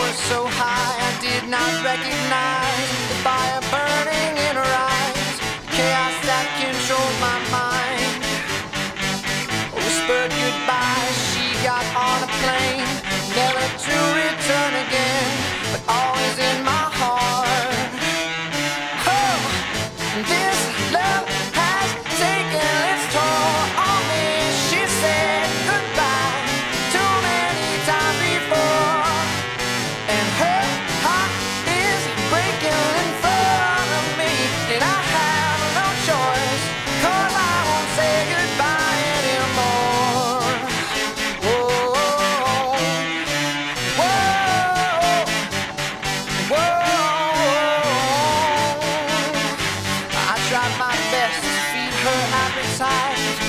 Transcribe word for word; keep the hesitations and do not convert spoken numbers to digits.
was so high I did not recognize the fire burning in her eyes, the chaos that controlled my mind. Whispered goodbye, she got on a plane, never to return again, but always in my heart. Oh, this love has taken its toll on me. She said goodbye too many times before, and her heart is breaking in front of me, and I have no choice, 'cause I won't say goodbye anymore. Whoa, whoa, whoa. I tried my best to feed her appetite,